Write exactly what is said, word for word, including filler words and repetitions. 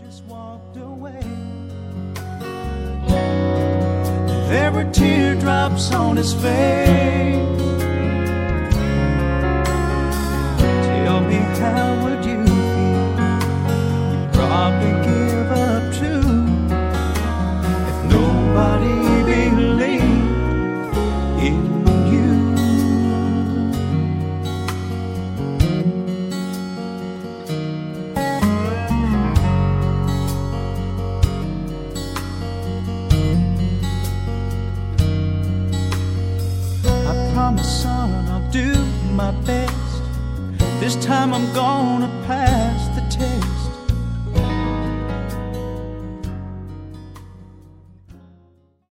just walked away. There were teardrops on his face. Tell me, how would you feel? You'd probably give up too if nobody believed in you. Son, I'll do my best. This time I'm gonna pass the test.